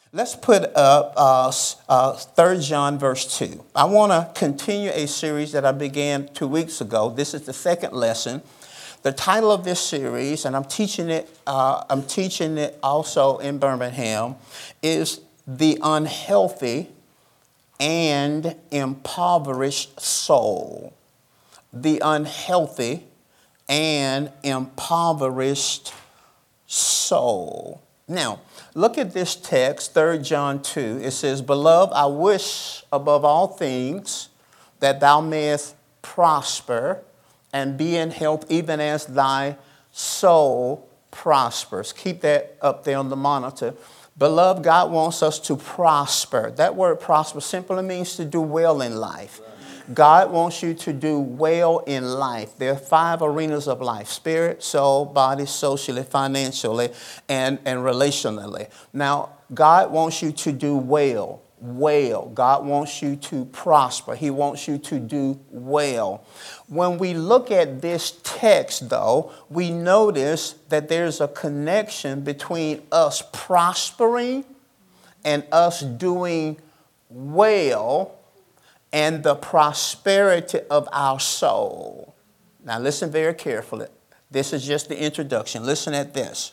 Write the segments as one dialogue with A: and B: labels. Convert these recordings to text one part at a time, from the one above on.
A: Let's put up 3 John verse 2. I want to continue a series that I began 2 weeks ago. This is the second lesson. The title of this series, and I'm teaching it also in Birmingham, is The Unhealthy and Impoverished Soul. The Unhealthy and Impoverished Soul. Now, look at this text, 3 John 2. It says, Beloved, I wish above all things that thou mayest prosper and be in health even as thy soul prospers. Keep that up there on the monitor. Beloved, God wants us to prosper. That word prosper simply means to do well in life. God wants you to do well in life. There are 5 arenas of life: spirit, soul, body, socially, financially, and relationally. Now, God wants you to do well. God wants you to prosper. He wants you to do well. When we look at this text, though, we notice that there's a connection between us prospering and us doing well and the prosperity of our soul. Now listen very carefully. This is just the introduction. Listen at this.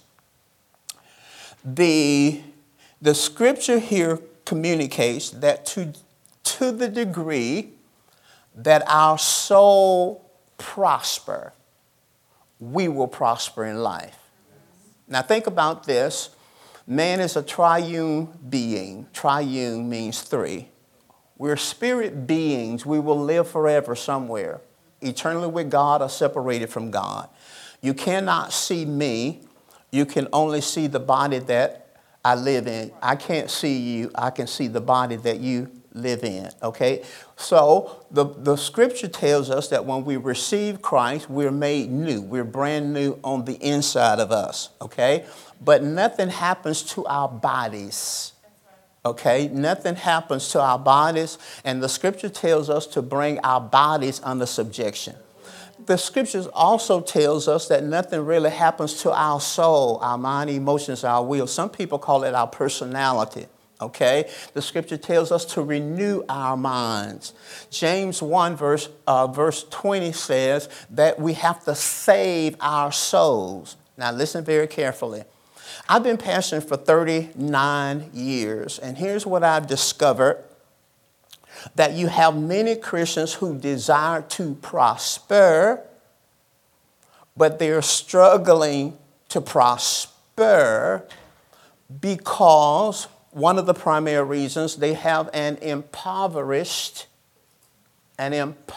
A: The scripture here communicates that to the degree that our soul prosper, we will prosper in life. Now think about this. Man is a triune being. Triune means 3. We're spirit beings. We will live forever somewhere, eternally with God or separated from God. You cannot see me. You can only see the body that I live in. I can't see you. I can see the body that you live in. Okay? So the scripture tells us that when we receive Christ, we're made new. We're brand new on the inside of us. Okay? But nothing happens to our bodies. Okay, nothing happens to our bodies, and the scripture tells us to bring our bodies under subjection. The scriptures also tells us that nothing really happens to our soul, our mind, emotions, our will. Some people call it our personality. Okay, the scripture tells us to renew our minds. James 1 verse 20 says that we have to save our souls. Now listen very carefully. I've been pastoring for 39 years, and here's what I've discovered, that you have many Christians who desire to prosper, but they're struggling to prosper because one of the primary reasons they have an impoverished and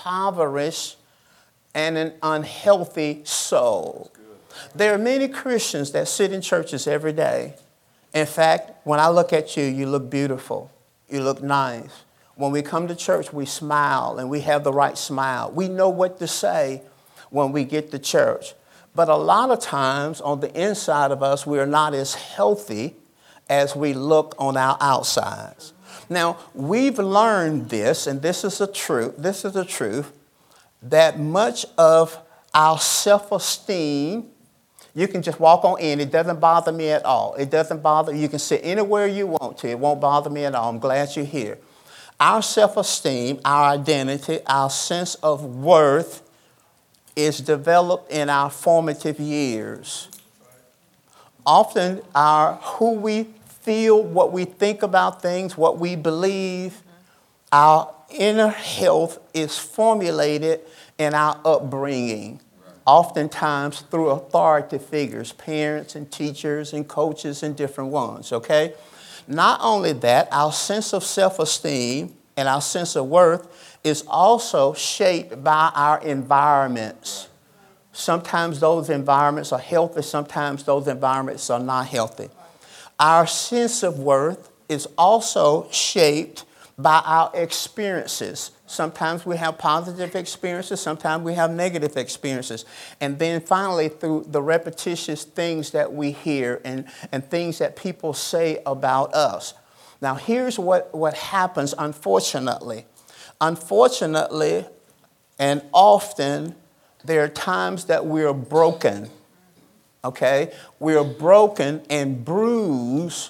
A: an unhealthy soul. There are many Christians that sit in churches every day. In fact, when I look at you, you look beautiful. You look nice. When we come to church, we smile, and we have the right smile. We know what to say when we get to church. But a lot of times on the inside of us, we are not as healthy as we look on our outsides. Now, we've learned this, and this is the truth, that much of our self-esteem, you can just walk on in. It doesn't bother me at all. It doesn't bother. You can sit anywhere you want to. It won't bother me at all. I'm glad you're here. Our self-esteem, our identity, our sense of worth is developed in our formative years. Often who we feel, what we think about things, what we believe, our inner health is formulated in our upbringing. Oftentimes through authority figures, parents and teachers and coaches and different ones, okay? Not only that, our sense of self-esteem and our sense of worth is also shaped by our environments. Sometimes those environments are healthy, sometimes those environments are not healthy. Our sense of worth is also shaped by our experiences. Sometimes we have positive experiences, sometimes we have negative experiences. And then finally, through the repetitious things that we hear and things that people say about us. Now, here's what happens, unfortunately. Unfortunately, and often, there are times that we are broken, okay? We are broken and bruised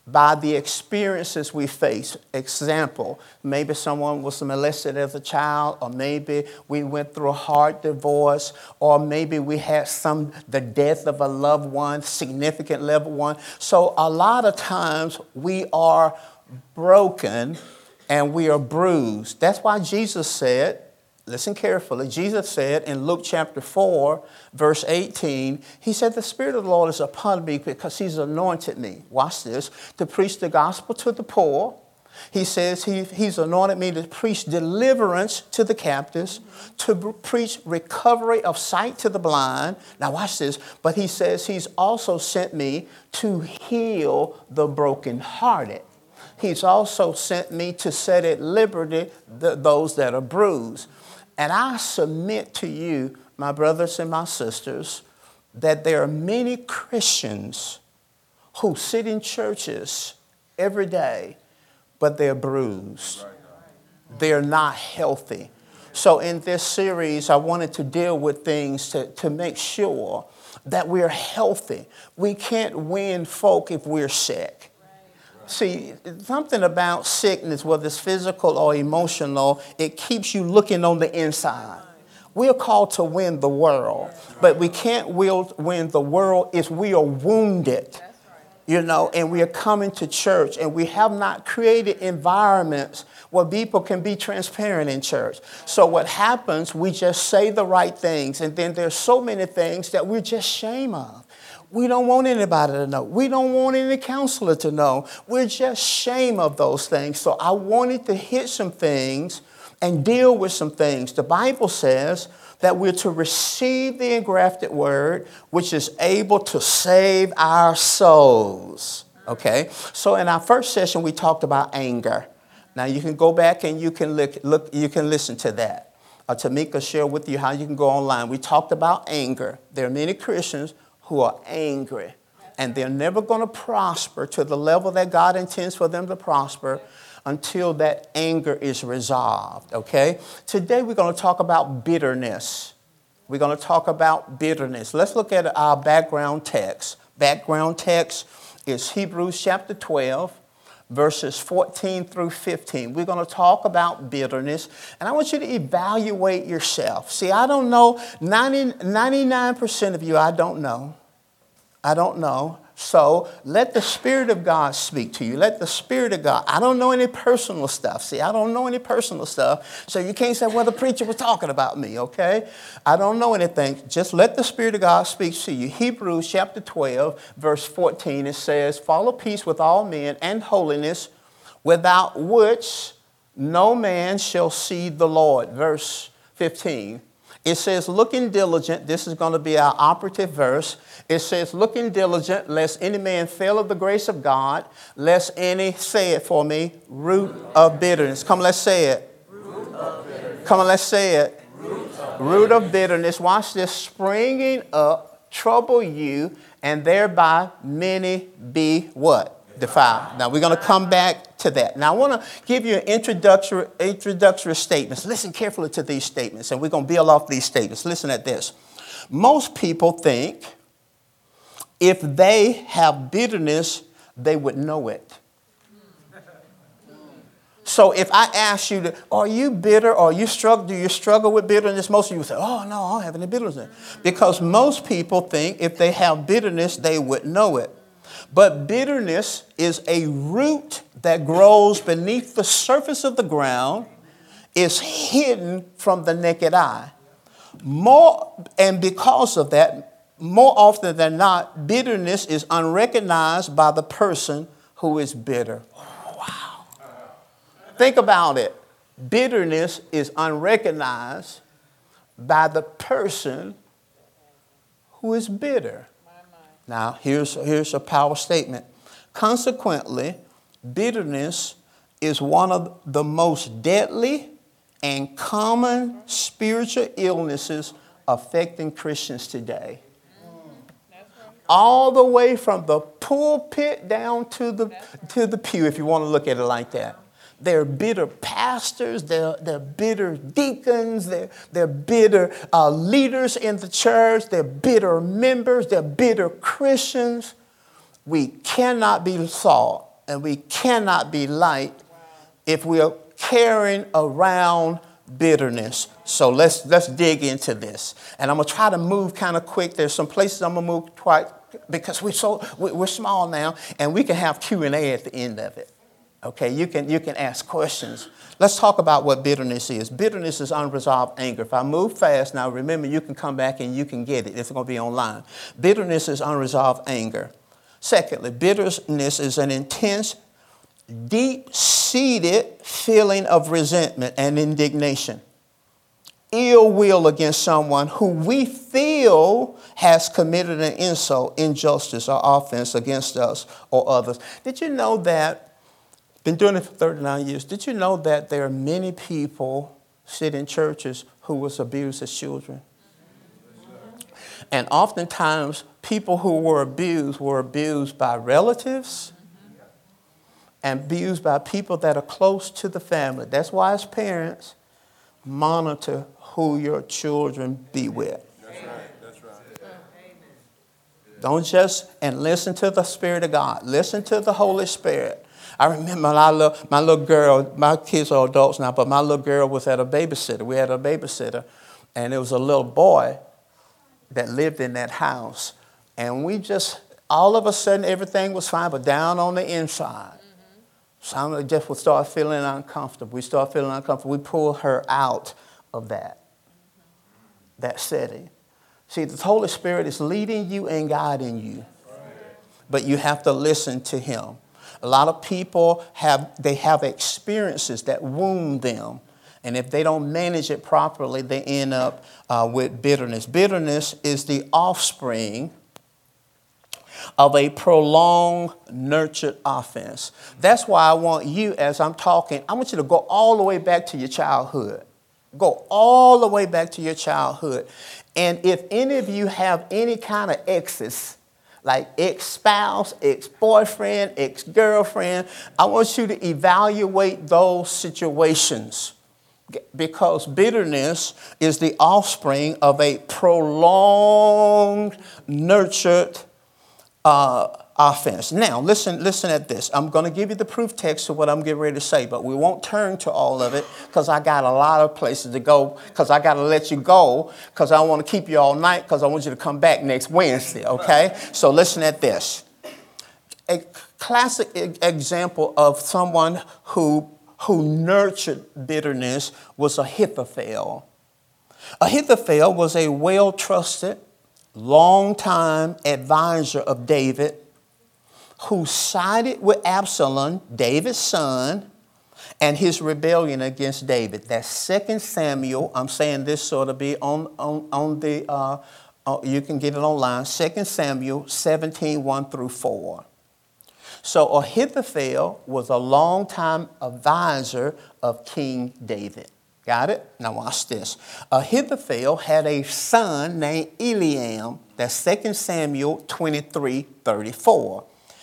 A: by the experiences we face. Example, maybe someone was molested as a child, or maybe we went through a hard divorce, or maybe we had the death of a loved one, significant loved one. So a lot of times we are broken and we are bruised. That's why Jesus said, listen carefully, Jesus said in Luke chapter 4, verse 18, he said, the Spirit of the Lord is upon me because he's anointed me, watch this, to preach the gospel to the poor. He says he's anointed me to preach deliverance to the captives, to preach recovery of sight to the blind. Now watch this, but he says he's also sent me to heal the brokenhearted. He's also sent me to set at liberty those that are bruised. And I submit to you, my brothers and my sisters, that there are many Christians who sit in churches every day, but they're bruised. They're not healthy. So in this series, I wanted to deal with things to make sure that we're healthy. We can't win folk if we're sick. See, something about sickness, whether it's physical or emotional, it keeps you looking on the inside. We are called to win the world, but we can't win the world if we are wounded, and we are coming to church and we have not created environments where people can be transparent in church. So what happens, we just say the right things, and then there's so many things that we're just ashamed of. We don't want anybody to know. We don't want any counselor to know. We're just ashamed of those things. So I wanted to hit some things and deal with some things. The Bible says that we're to receive the engrafted word, which is able to save our souls. Okay? So in our first session, we talked about anger. Now you can go back and you can look you can listen to that. Tamika shared with you how you can go online. We talked about anger. There are many Christians who are angry, and they're never going to prosper to the level that God intends for them to prosper until that anger is resolved, okay? Today we're going to talk about bitterness. We're going to talk about bitterness. Let's look at our background text. Background text is Hebrews chapter 12, verses 14 through 15. We're going to talk about bitterness, and I want you to evaluate yourself. See, I don't know, 99% of you, I don't know. So let the Spirit of God speak to you. Let the Spirit of God. I don't know any personal stuff. See, I don't know any personal stuff. So you can't say, well, the preacher was talking about me, okay? I don't know anything. Just let the Spirit of God speak to you. Hebrews chapter 12, verse 14, it says, follow peace with all men and holiness, without which no man shall see the Lord. Verse 15. It says, looking diligent, this is going to be our operative verse. It says, looking diligent, lest any man fail of the grace of God, lest any, say it for me, root of bitterness. Come, let's say it. Root of bitterness. Come on, let's say it. Root of bitterness. Watch this. Springing up, trouble you, and thereby many be what? Defiled. Now, we're going to come back to that. Now, I want to give you an introductory statements. Listen carefully to these statements, and we're going to build off these statements. Listen at this. Most people think if they have bitterness, they would know it. So if I ask you, are you bitter or do you struggle with bitterness? Most of you would say, oh, no, I don't have any bitterness. Because most people think if they have bitterness, they would know it. But bitterness is a root that grows beneath the surface of the ground, is hidden from the naked eye. And because of that, more often than not, bitterness is unrecognized by the person who is bitter. Wow. Think about it. Bitterness is unrecognized by the person who is bitter. Now, here's a power statement. Consequently, bitterness is one of the most deadly and common spiritual illnesses affecting Christians today. All the way from the pulpit down to the pew, if you want to look at it like that. They're bitter pastors, they're bitter deacons, they're bitter leaders in the church, they're bitter members, they're bitter Christians. We cannot be taught and we cannot be light if we are carrying around bitterness. So let's dig into this. And I'm going to try to move kind of quick. There's some places I'm going to move quite, because we're small now, and we can have Q&A at the end of it. Okay, you can ask questions. Let's talk about what bitterness is. Bitterness is unresolved anger. If I move fast now, remember, you can come back and you can get it. It's going to be online. Bitterness is unresolved anger. Secondly, bitterness is an intense, deep-seated feeling of resentment and indignation. Ill will against someone who we feel has committed an insult, injustice, or offense against us or others. Did you know that? Been doing it for 39 years. Did you know that there are many people sit in churches who was abused as children? And oftentimes, people who were abused by relatives and abused by people that are close to the family. That's why, as parents, monitor who your children be with.
B: That's right. That's right.
A: Don't just, and listen to the Spirit of God. Listen to the Holy Spirit. I remember my little girl, my kids are adults now, but my little girl was at a babysitter. We had a babysitter, and there was a little boy that lived in that house. And we just, all of a sudden, everything was fine, but down on the inside, somebody just would start feeling uncomfortable. We start feeling uncomfortable. We pull her out of that setting. See, the Holy Spirit is leading you and guiding you, but you have to listen to him. A lot of people have experiences that wound them. And if they don't manage it properly, they end up with bitterness. Bitterness is the offspring of a prolonged, nurtured offense. That's why I want you, as I'm talking, I want you to go all the way back to your childhood. Go all the way back to your childhood. And if any of you have any kind of exes, like ex-spouse, ex-boyfriend, ex-girlfriend, I want you to evaluate those situations, because bitterness is the offspring of a prolonged, nurtured offense. Now, listen at this. I'm going to give you the proof text of what I'm getting ready to say, but we won't turn to all of it because I got a lot of places to go, because I got to let you go, because I want to keep you all night, because I want you to come back next Wednesday, okay? So listen at this. A classic example of someone who nurtured bitterness was Ahithophel. Ahithophel was a well-trusted, long-time advisor of David, who sided with Absalom, David's son, and his rebellion against David. That's 2 Samuel. I'm saying this sort of be on the, you can get it online, 2 Samuel 17, 1 through 4. So Ahithophel was a longtime advisor of King David. Got it? Now watch this. Ahithophel had a son named Eliam. That's 2 Samuel 23, 34.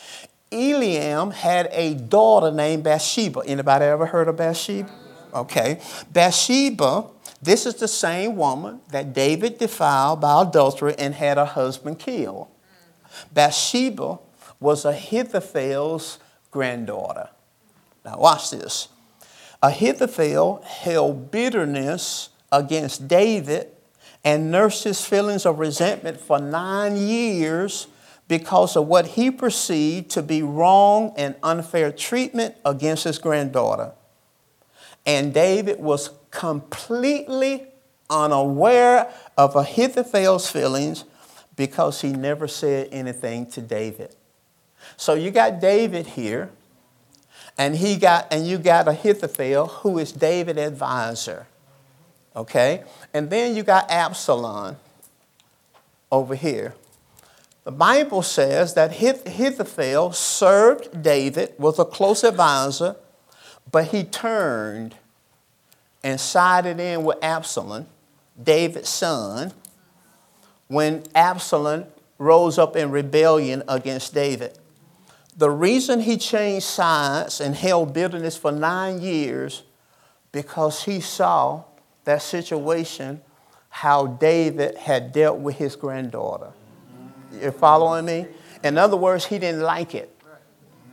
A: Eliam had a daughter named Bathsheba. Anybody ever heard of Bathsheba? Okay. Bathsheba, this is the same woman that David defiled by adultery and had her husband killed. Bathsheba was Ahithophel's granddaughter. Now watch this. Ahithophel held bitterness against David and nursed his feelings of resentment for 9 years because of what he perceived to be wrong and unfair treatment against his granddaughter. And David was completely unaware of Ahithophel's feelings because he never said anything to David. So you got David here, and you got Ahithophel, who is David's advisor. Okay? And then you got Absalom over here. The Bible says that Ahithophel served David, was a close advisor, but he turned and sided in with Absalom, David's son, when Absalom rose up in rebellion against David. The reason he changed sides and held bitterness for 9 years, because he saw that situation, how David had dealt with his granddaughter. You're following me? In other words, he didn't like it.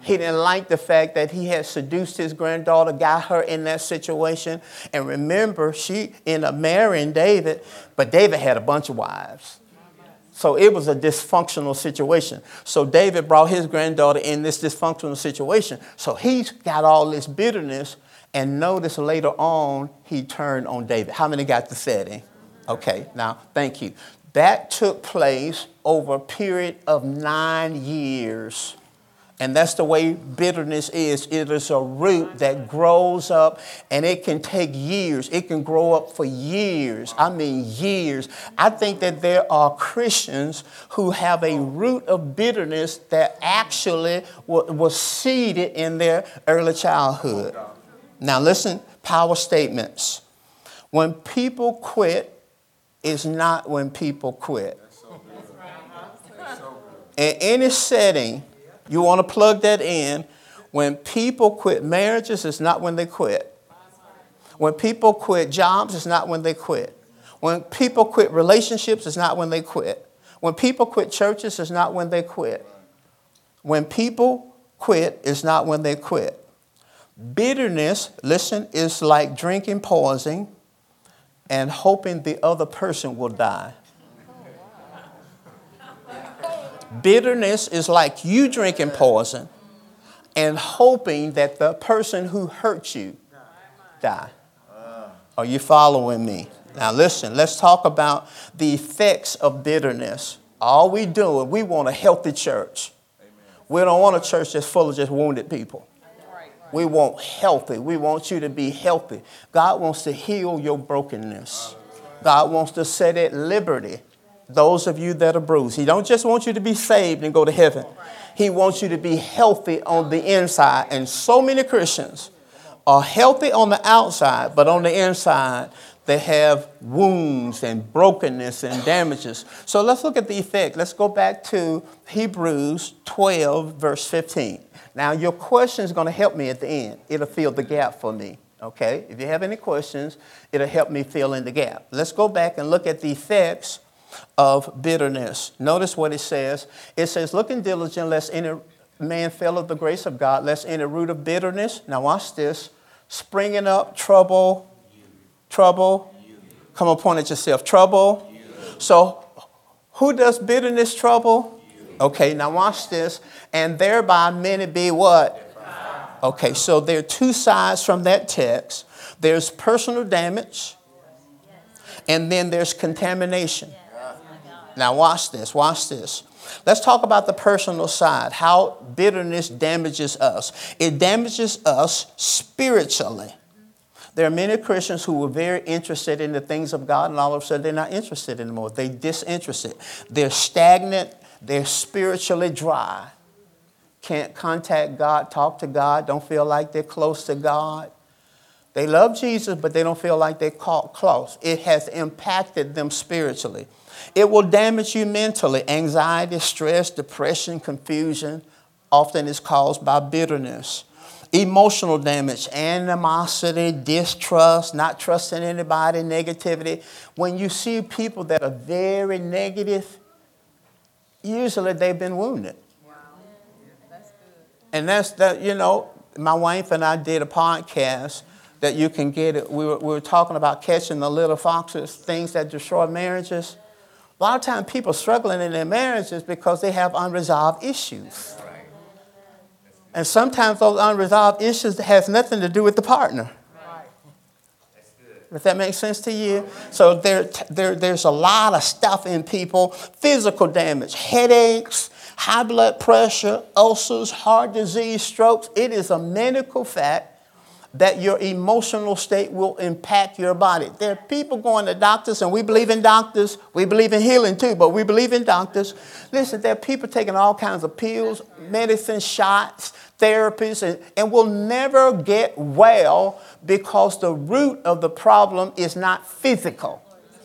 A: He didn't like the fact that he had seduced his granddaughter, got her in that situation. And remember, she ended up marrying David, but David had a bunch of wives. So it was a dysfunctional situation. So David brought his granddaughter in this dysfunctional situation. So he's got all this bitterness. And notice later on, he turned on David. How many got the setting? Okay, now, thank you. That took place over a period of 9 years. And that's the way bitterness is. It is a root that grows up, and it can take years. It can grow up for years. I mean, years. I think that there are Christians who have a root of bitterness that actually was seeded in their early childhood. Now, listen, power statements. When people quit, it's not when people quit. In any setting, you want to plug that in. When people quit marriages, it's not when they quit. When people quit jobs, it's not when they quit. When people quit relationships, it's not when they quit. When people quit churches, it's not when they quit. When people quit, it's not when they quit. Bitterness, listen, is like drinking poison and hoping the other person will die. Bitterness is like you drinking poison and hoping that the person who hurt you die. Are you following me? Now listen, let's talk about the effects of bitterness. All we do is we want a healthy church. We don't want a church that's full of just wounded people. We want healthy. We want you to be healthy. God wants to heal your brokenness. God wants to set at liberty those of you that are bruised. He don't just want you to be saved and go to heaven. He wants you to be healthy on the inside. And so many Christians are healthy on the outside, but on the inside, they have wounds and brokenness and damages. So let's look at the effect. Let's go back to Hebrews 12, verse 15. Now, your question is going to help me at the end. It'll fill the gap for me, okay? If you have any questions, it'll help me fill in the gap. Let's go back and look at the effects of bitterness. Notice what it says. It says, looking diligent, lest any man fail of the grace of God, lest any root of bitterness. Now, watch this. Springing up, trouble. Come on, point at yourself. Trouble. So, who does bitterness trouble? Okay, now watch this. And thereby many be what? Okay, so there are two sides from that text. There's personal damage, and then there's contamination. Now watch this, watch this. Let's talk about the personal side, how bitterness damages us. It damages us spiritually. There are many Christians who were very interested in the things of God, and all of a sudden they're not interested anymore. They're disinterested. They're stagnant. They're spiritually dry. Can't contact God, talk to God, don't feel like they're close to God. They love Jesus, but they don't feel like they're close. It has impacted them spiritually. It will damage you mentally. Anxiety, stress, depression, confusion often is caused by bitterness. Emotional damage, animosity, distrust, not trusting anybody, negativity. When you see people that are very negative, usually they've been wounded. Wow. That's good. And that's that, you know, my wife and I did a podcast that you can get it. We were talking about catching the little foxes, things that destroy marriages. A lot of times people struggling in their marriages because they have unresolved issues. Right. And sometimes those unresolved issues has nothing to do with the partner. Right. That's good. If that makes sense to you. So there's a lot of stuff in people. Physical damage, headaches, high blood pressure, ulcers, heart disease, strokes. It is a medical fact that your emotional state will impact your body. There are people going to doctors, and we believe in doctors. We believe in healing too, but we believe in doctors. Listen, there are people taking all kinds of pills, medicine, shots, therapies, and will never get well because the root of the problem is not physical.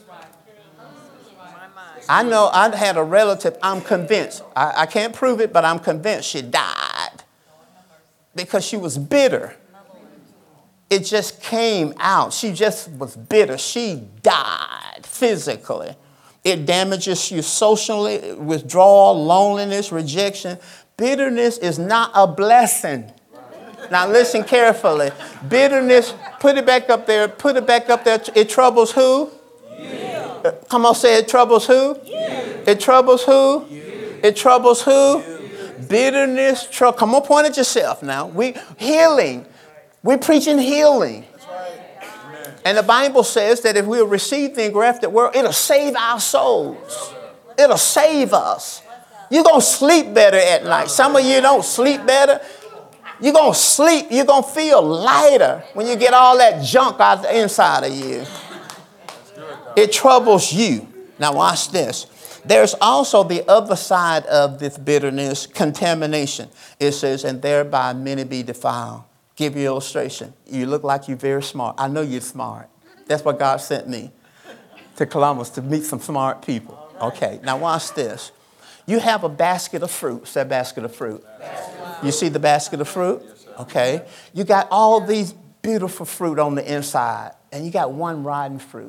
A: I know I had a relative, I'm convinced. I can't prove it, but I'm convinced she died because she was bitter. It just came out. She just was bitter. She died physically. It damages you socially, withdrawal, loneliness, rejection. Bitterness is not a blessing. Now listen carefully. Bitterness, put it back up there. Put it back up there. It troubles who? You. Come on, say it troubles who? You. It troubles who? You. It troubles who? You. Bitterness, come on, point at yourself now. Healing. We're preaching healing. And the Bible says that if we'll receive the engrafted word, it'll save our souls. It'll save us. You're going to sleep better at night. Some of you don't sleep better. You're going to sleep. You're going to feel lighter when you get all that junk out the inside of you. It troubles you. Now watch this. There's also the other side of this bitterness, contamination. It says, and thereby many be defiled. Give you an illustration. You look like you're very smart. I know you're smart. That's what God sent me to Columbus, to meet some smart people. Okay, now watch this. You have a basket of fruit. Say basket of fruit. You see the basket of fruit? Okay. You got all these beautiful fruit on the inside, and you got one rotten fruit.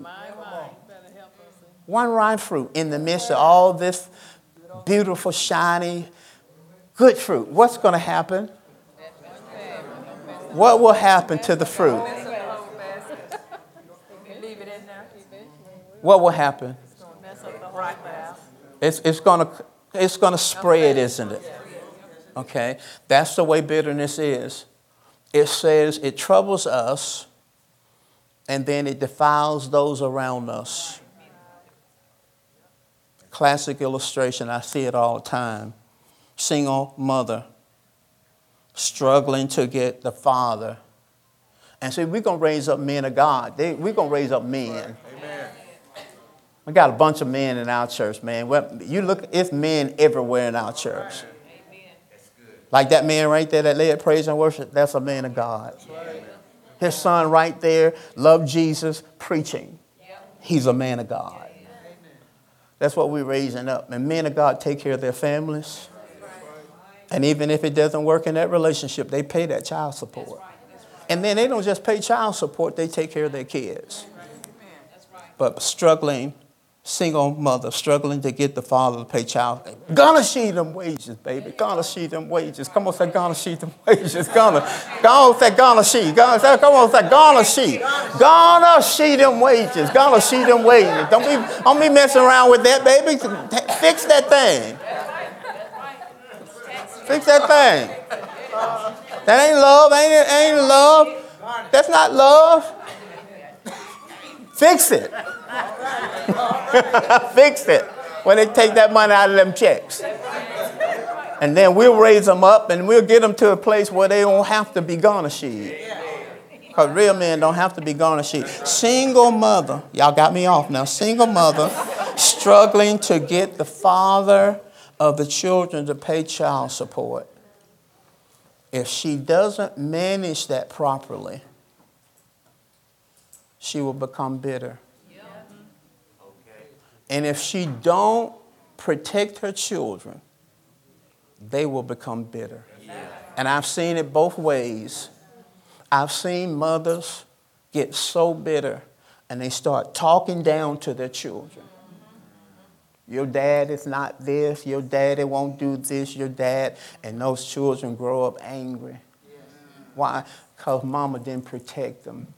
A: One rotten fruit in the midst of all this beautiful, shiny, good fruit. What's going to happen? What will happen to the fruit? What will happen? It's going to spread, isn't it? Okay, that's the way bitterness is. It says it troubles us, and then it defiles those around us. Classic illustration, I see it all the time. Single mother struggling to get the father. And see, we're going to raise up men of God. We're going to raise up men. Amen. We got a bunch of men in our church, man. You look, it's men everywhere in our church. Amen. Like that man right there that led praise and worship, that's a man of God. Right. His son right there, loved Jesus, preaching. He's a man of God. That's what we're raising up. And men of God take care of their families. And even if it doesn't work in that relationship, they pay that child support. And then they don't just pay child support, they take care of their kids. But struggling, single mother, struggling to get the father to pay child. Gonna see them wages, baby. Gonna see them wages. Come on, say gonna see them wages. Gonna say gonna see. Come on, say gonna see. Gonna see them wages. Gonna see them wages. Don't be messing around with that, baby. Fix that thing. Fix that thing. That ain't love. Ain't love. That's not love. Fix it. Fix it. When they take that money out of them checks. And then we'll raise them up and we'll get them to a place where they don't have to be garnished. Because real men don't have to be garnished. Single mother. Y'all got me off now. Single mother struggling to get the father of the children to pay child support. If she doesn't manage that properly, she will become bitter. And if she don't protect her children, they will become bitter. And I've seen it both ways. I've seen mothers get so bitter and they start talking down to their children. Your dad is not this. Your daddy won't do this. Your dad. And those children grow up angry. Why? Because mama didn't protect them.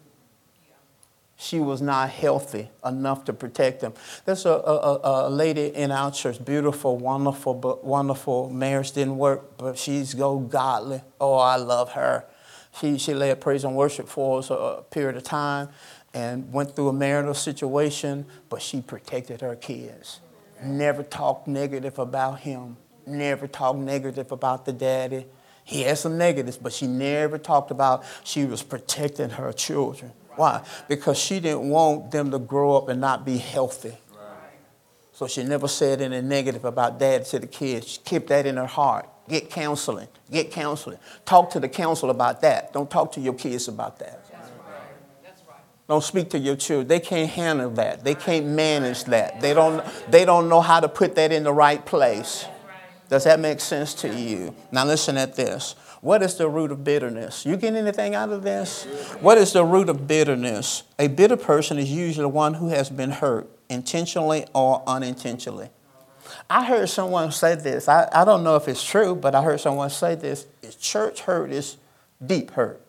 A: She was not healthy enough to protect them. There's a lady in our church, beautiful, wonderful, but wonderful. Marriage didn't work, but she's so godly. Oh, I love her. She led praise and worship for us a period of time and went through a marital situation, but she protected her kids. Never talked negative about him. Never talked negative about the daddy. He had some negatives, but she never talked about she was protecting her children. Why? Because she didn't want them to grow up and not be healthy. So she never said anything negative about dad to the kids. She kept that in her heart. Get counseling. Get counseling. Talk to the counselor about that. Don't talk to your kids about that. Don't speak to your children. They can't handle that. They can't manage that. They don't know how to put that in the right place. Does that make sense to you? Now listen at this. What is the root of bitterness? You get anything out of this? What is the root of bitterness? A bitter person is usually one who has been hurt, intentionally or unintentionally. I heard someone say this. I don't know if it's true, but I heard someone say this. Church hurt is deep hurt.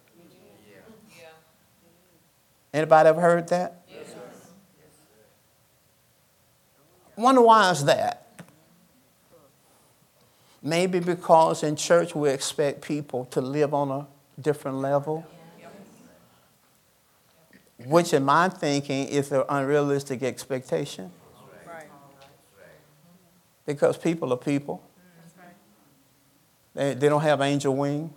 A: Anybody ever heard that? Yes. Wonder why is that? Maybe because in church we expect people to live on a different level, which in my thinking is an unrealistic expectation. Because people are people. They don't have angel wings.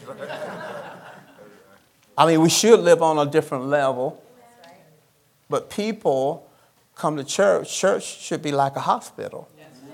A: I mean, we should live on a different level. But people come to church. Church should be like a hospital.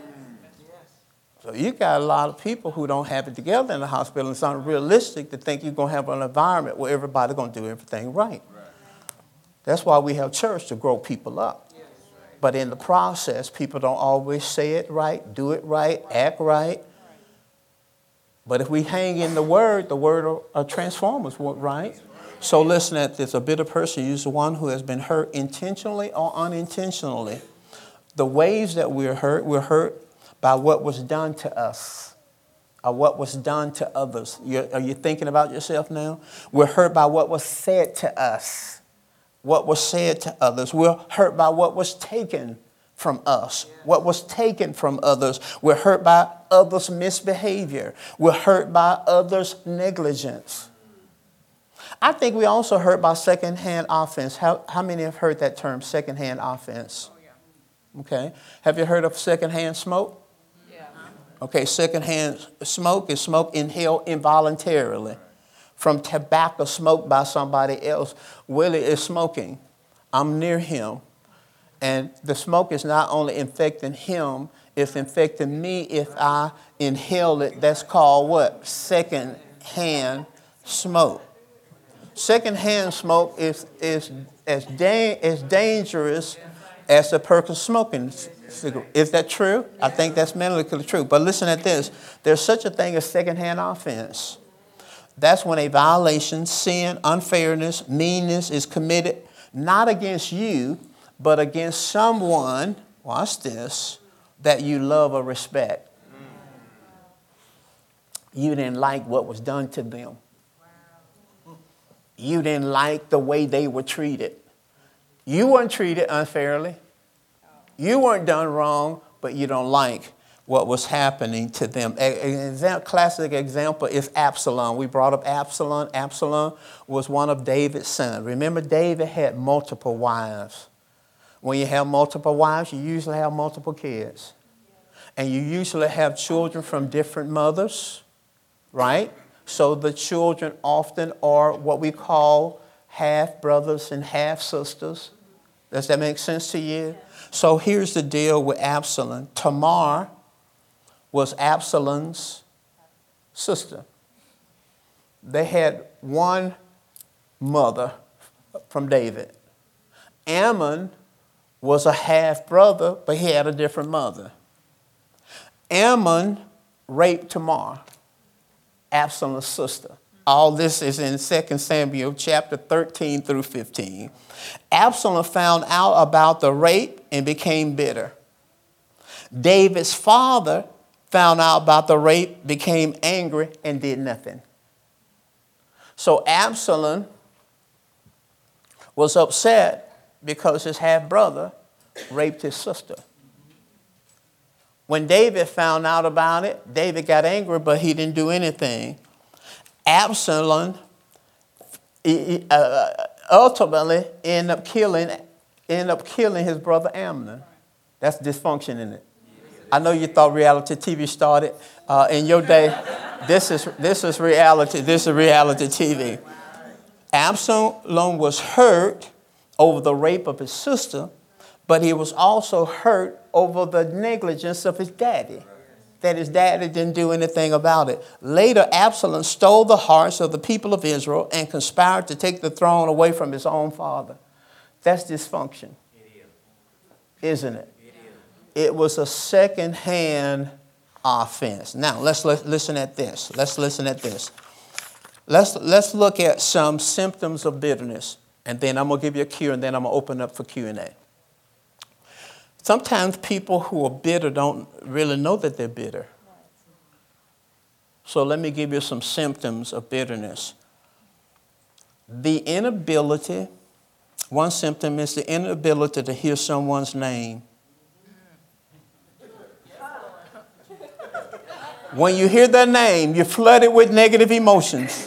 A: So you got a lot of people who don't have it together in the hospital. It's unrealistic to think you're going to have an environment where everybody's going to do everything right. That's why we have church, to grow people up. But in the process, people don't always say it right, do it right, act right. But if we hang in the word will transform us, right? So listen at this. A bitter person is the one who has been hurt intentionally or unintentionally. The ways that we're hurt by what was done to us or what was done to others. Are you thinking about yourself now? We're hurt by what was said to us, what was said to others. We're hurt by what was taken from us, what was taken from others. We're hurt by others' misbehavior. We're hurt by others' negligence. I think we also hurt by secondhand offense. How many have heard that term, secondhand offense? Okay. Have you heard of secondhand smoke? Okay, secondhand smoke is smoke inhaled involuntarily from tobacco smoked by somebody else. Willie is smoking. I'm near him. And the smoke is not only infecting him, it's infecting me if I inhale it. That's called what? Secondhand smoke. Secondhand smoke is as dangerous as the person smoking cigarette. Is that true? I think that's medically true. But listen at this. There's such a thing as secondhand offense. That's when a violation, sin, unfairness, meanness is committed not against you, but against someone, watch this, that you love or respect. You didn't like what was done to them. You didn't like the way they were treated. You weren't treated unfairly. You weren't done wrong, but you don't like what was happening to them. A classic example is Absalom. We brought up Absalom. Absalom was one of David's sons. Remember, David had multiple wives. When you have multiple wives, you usually have multiple kids. And you usually have children from different mothers, right? So the children often are what we call half brothers and half sisters. Does that make sense to you? So here's the deal with Absalom. Tamar was Absalom's sister. They had one mother from David. Ammon was a half brother, but he had a different mother. Ammon raped Tamar, Absalom's sister. All this is in 2 Samuel chapter 13 through 15. Absalom found out about the rape and became bitter. David's father found out about the rape, became angry, and did nothing. So Absalom was upset because his half-brother raped his sister. When David found out about it, David got angry, but he didn't do anything. Absalom ultimately ended up killing his brother Amnon. That's dysfunction in it. I know you thought reality TV started in your day. This is reality. This is reality TV. Absalom was hurt over the rape of his sister, but he was also hurt over the negligence of his daddy, that his daddy didn't do anything about it. Later, Absalom stole the hearts of the people of Israel and conspired to take the throne away from his own father. That's dysfunction, isn't it? It was a second-hand offense. Now, let's listen at this. Let's listen at this. Let's look at some symptoms of bitterness, and then I'm going to give you a cue, and then I'm going to open up for Q&A. Sometimes people who are bitter don't really know that they're bitter. So let me give you some symptoms of bitterness. One symptom is the inability to hear someone's name. When you hear their name, you're flooded with negative emotions.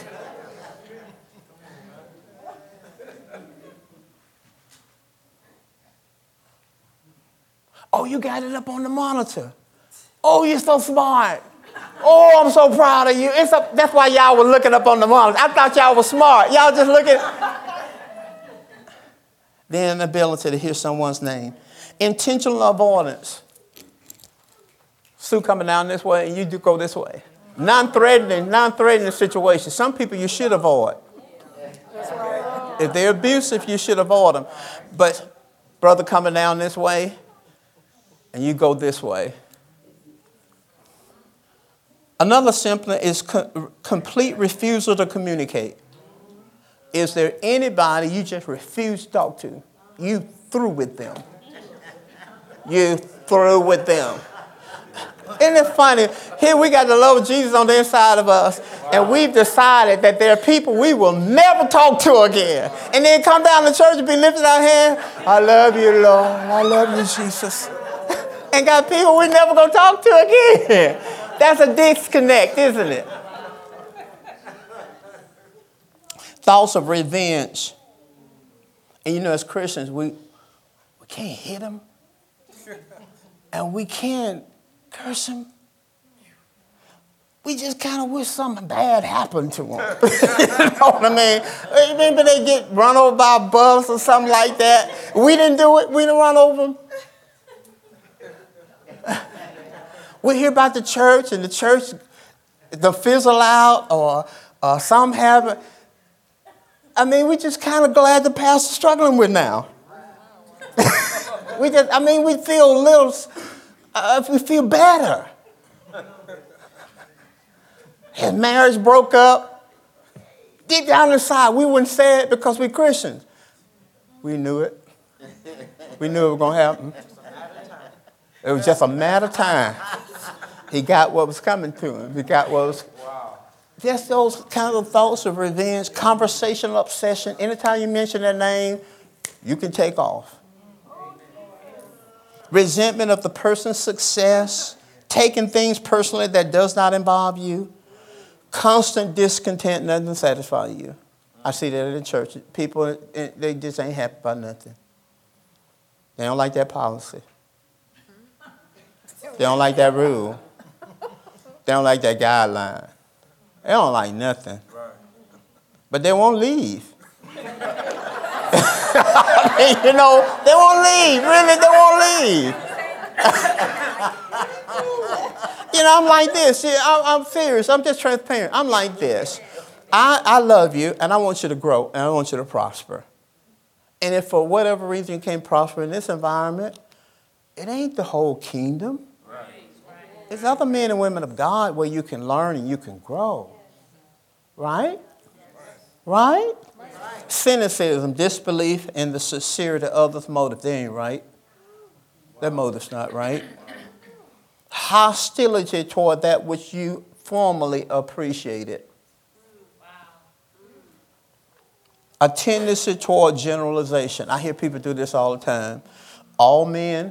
A: Oh, you got it up on the monitor. Oh, you're so smart. Oh, I'm so proud of you. That's why y'all were looking up on the monitor. I thought y'all were smart. Y'all just looking. The inability to hear someone's name. Intentional avoidance. Sue coming down this way and you do go this way. Non-threatening situations. Some people you should avoid. If they're abusive, you should avoid them. But brother coming down this way and you go this way. Another symptom is complete refusal to communicate. Is there anybody you just refuse to talk to? You through with them. You through with them. Isn't it funny? Here we got the Lord Jesus on the inside of us, and we've decided that there are people we will never talk to again. And then come down to church and be lifting our hand. I love you, Lord. I love you, Jesus. And got people we never going to talk to again. That's a disconnect, isn't it? Thoughts of revenge. And you know, as Christians, we can't hit them. And we can't curse them. We just kind of wish something bad happened to them. You know what I mean? Maybe they get run over by a bus or something like that. We didn't do it. We didn't run over them. We hear about the church and the church, the fizzle out or some haven't. I mean, we just kind of glad the pastor's struggling with now. We feel a little, we feel better. His marriage broke up. Deep down inside, we wouldn't say it because we're Christians. We knew it. We knew it was going to happen. It was just a matter of time. He got what was coming to him. He got what was... Just those kind of thoughts of revenge, conversational obsession. Anytime you mention their name, you can take off. Resentment of the person's success, taking things personally that does not involve you, constant discontent doesn't satisfy you. I see that in the church. People, they just ain't happy about nothing. They don't like that policy. They don't like that rule. They don't like that guideline. They don't like nothing. But they won't leave. I mean, you know, they won't leave. Really, they won't leave. You know, I'm like this. I'm serious. I'm just transparent. I'm like this. I love you, and I want you to grow, and I want you to prosper. And if for whatever reason you can't prosper in this environment, it ain't the whole kingdom. There's other men and women of God where you can learn and you can grow. Right? Right? Cynicism, disbelief in the sincerity of others' motive. They ain't right. Their motive's not right. Hostility toward that which you formerly appreciated. A tendency toward generalization. I hear people do this all the time. All men.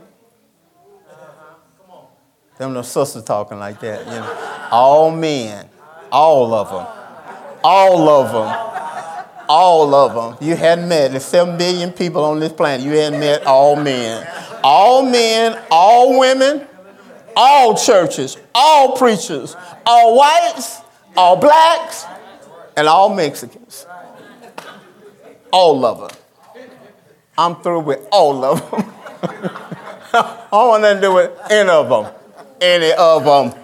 A: Them no sisters talking like that. You know. All men. All of them. All of them. All of them. You hadn't met. There's 7 billion people on this planet. You hadn't met all men. All men, all women, all churches, all preachers, all whites, all blacks, and all Mexicans. All of them. I'm through with all of them. I don't want nothing to do with any of them. Any of them.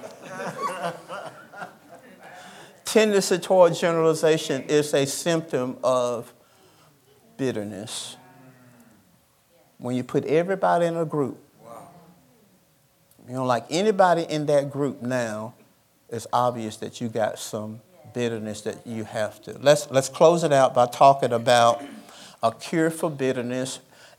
A: Tendency toward generalization is a symptom of bitterness. When you put everybody in a group, you don't like anybody in that group now, it's obvious that you got some bitterness that you have to. Let's close it out by talking about a cure for bitterness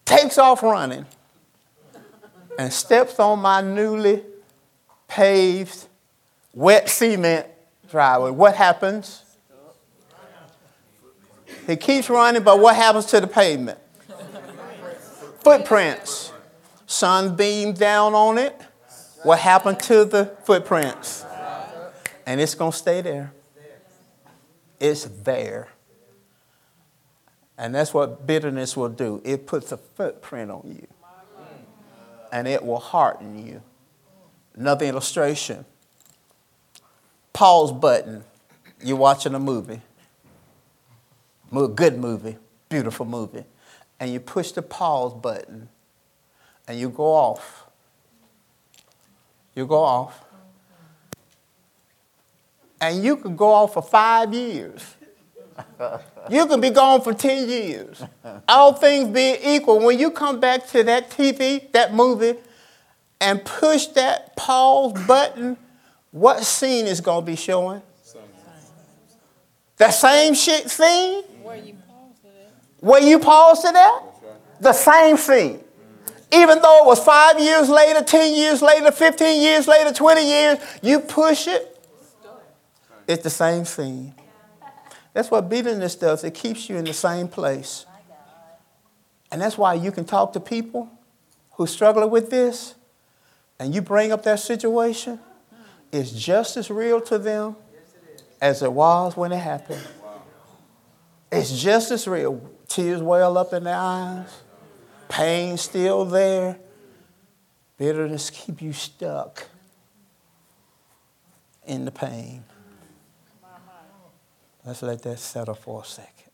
A: takes off running and steps on my newly paved, wet cement driveway. What happens? He keeps running, but what happens to the pavement? Footprints. Sun beams down on it. What happened to the footprints? And it's going to stay there. It's there. And that's what bitterness will do. It puts a footprint on you. And it will harden you. Another illustration. Pause button. You're watching a movie. Good movie. Beautiful movie. And you push the pause button. And you go off. You go off. And you could go off for 5 years. You could be gone for 10 years. All things being equal, when you come back to that TV, that movie, and push that pause button, what scene is going to be showing? The same scene? Where you paused it at? The same scene. Even though it was 5 years later, 10 years later, 15 years later, 20 years, you push it, it's the same scene. That's what bitterness does. It keeps you in the same place. And that's why you can talk to people who struggle with this, and you bring up that situation, it's just as real to them as it was when it happened. It's just as real. Tears well up in their eyes. Pain still there. Bitterness keep you stuck in the pain. Let's let that settle for a second.